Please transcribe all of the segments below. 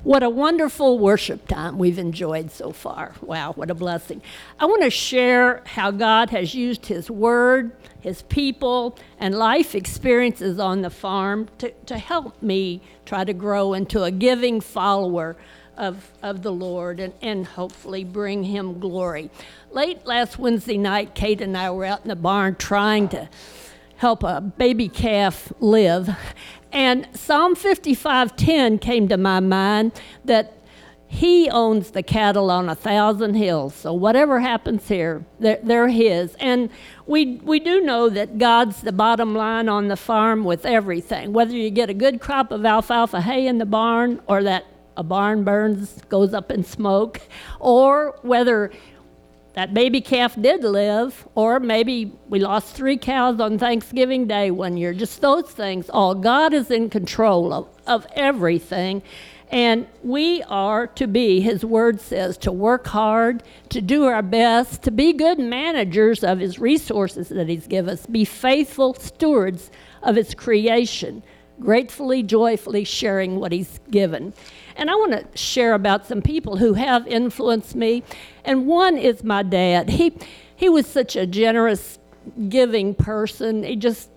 What a wonderful worship time we've enjoyed so far. Wow, what a blessing. I want to share how God has used His Word, His people, and life experiences on the farm to help me try to grow into a giving follower of the Lord and hopefully bring Him glory. Late last Wednesday night, Kate and I were out in the barn trying to help a baby calf live. And Psalm 55:10 came to my mind that He owns the cattle on 1,000 hills. So whatever happens here, they're His. And we do know that God's the bottom line on the farm with everything. Whether you get a good crop of alfalfa hay in the barn, or that a barn burns, goes up in smoke, or whether that baby calf did live, or maybe we lost 3 cows on Thanksgiving Day one year. Just those things, all God is in control of everything. And we are to be, His Word says, to work hard, to do our best, to be good managers of His resources that He's given us, be faithful stewards of His creation, gratefully, joyfully sharing what He's given. And I want to share about some people who have influenced me. And one is my dad. He was such a generous, giving person. He just,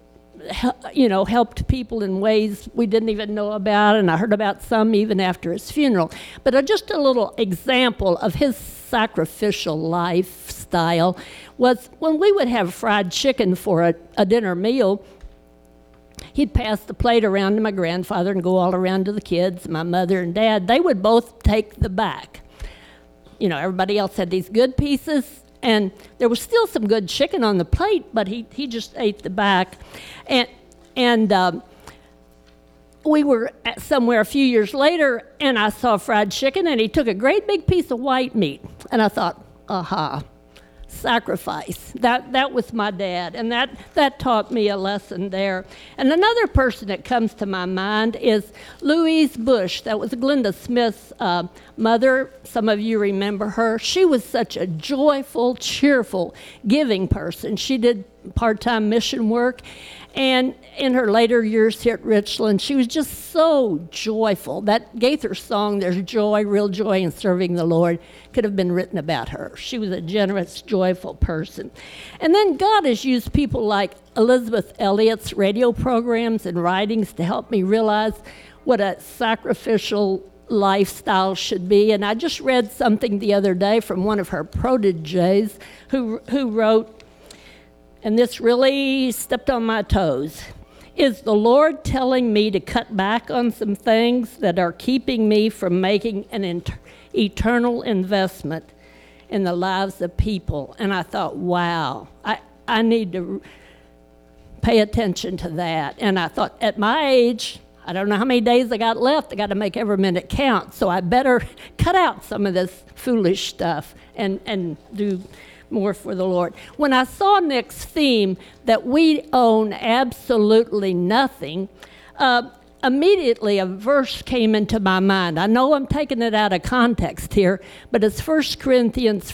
helped people in ways we didn't even know about. And I heard about some even after his funeral. But just a little example of his sacrificial lifestyle was when we would have fried chicken for a dinner meal. He'd pass the plate around to my grandfather and go all around to the kids, my mother and dad. They would both take the back. Everybody else had these good pieces, and there was still some good chicken on the plate, but he just ate the back. And we were somewhere a few years later, and I saw fried chicken, and he took a great big piece of white meat. And I thought, aha. Sacrifice. That was my dad, and that taught me a lesson there. And another person that comes to my mind is Louise Bush. That was Glenda Smith's mother. Some of you remember her. She was such a joyful, cheerful, giving person. She did part-time mission work, and in her later years here at Richland, she was just so joyful. That Gaither song, "There's Joy, Real Joy in Serving the Lord," could have been written about her. She was a generous, joyful person. And then God has used people like Elizabeth Elliot's radio programs and writings to help me realize what a sacrificial lifestyle should be. And I just read something the other day from one of her proteges who wrote, and this really stepped on my toes. Is the Lord telling me to cut back on some things that are keeping me from making an eternal investment in the lives of people? And I thought, wow, I need to pay attention to that. And I thought, at my age, I don't know how many days I got left. I got to make every minute count. So I better cut out some of this foolish stuff and do more for the Lord. When I saw Nick's theme that we own absolutely nothing, immediately a verse came into my mind. I know I'm taking it out of context here, but it's 1 Corinthians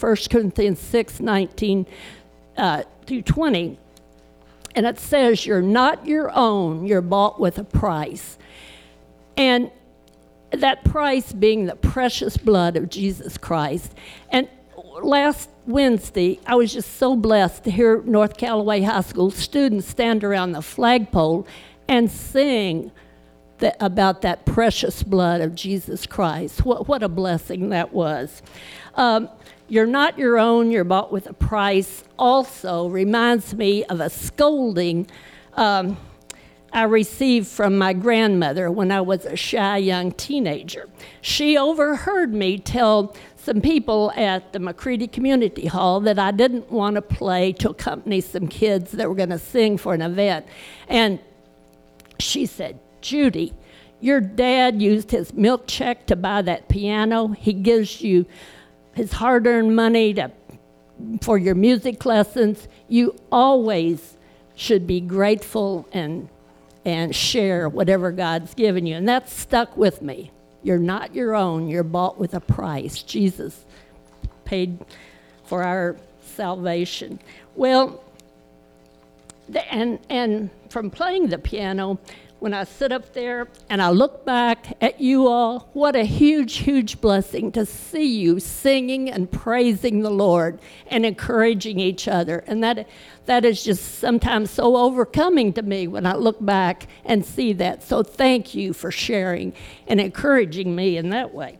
6:19 through 20. And it says, "You're not your own, you're bought with a price." And that price being the precious blood of Jesus Christ. And last Wednesday, I was just so blessed to hear North Callaway High School students stand around the flagpole and sing about that precious blood of Jesus Christ. What a blessing that was. You're not your own, you're bought with a price also reminds me of a scolding I received from my grandmother when I was a shy young teenager. She overheard me tell some people at the McCready Community Hall that I didn't want to play to accompany some kids that were going to sing for an event. And she said, "Judy, your dad used his milk check to buy that piano. He gives you his hard-earned money for your music lessons. You always should be grateful and share whatever God's given you." And that stuck with me. You're not your own. You're bought with a price. Jesus paid for our salvation. Well, and from playing the piano, when I sit up there and I look back at you all, what a huge, huge blessing to see you singing and praising the Lord and encouraging each other. And that is just sometimes so overcoming to me when I look back and see that. So thank you for sharing and encouraging me in that way.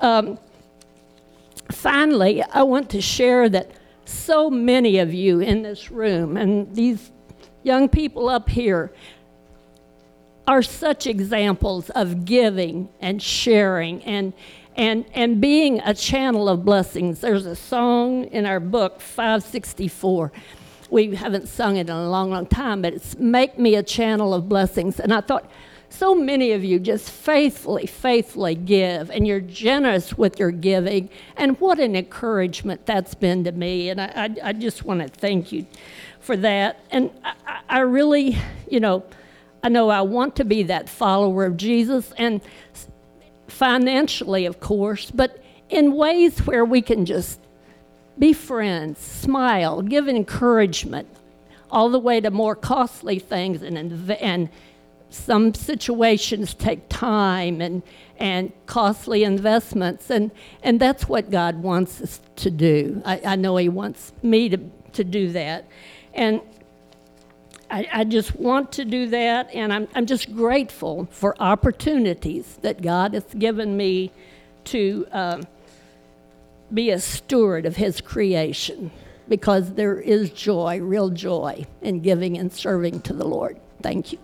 Finally, I want to share that so many of you in this room and these young people up here are such examples of giving and sharing and being a channel of blessings. There's a song in our book, 564. We haven't sung it in a long, long time, but it's Make Me a Channel of Blessings. And I thought, so many of you just faithfully give, and you're generous with your giving, and what an encouragement that's been to me. And I just want to thank you for that. And I really, I know I want to be that follower of Jesus, and financially, of course, but in ways where we can just be friends, smile, give encouragement, all the way to more costly things, and some situations take time and costly investments, and that's what God wants us to do. I know He wants me to do that, and I just want to do that, and I'm just grateful for opportunities that God has given me to be a steward of His creation, because there is joy, real joy, in giving and serving to the Lord. Thank you.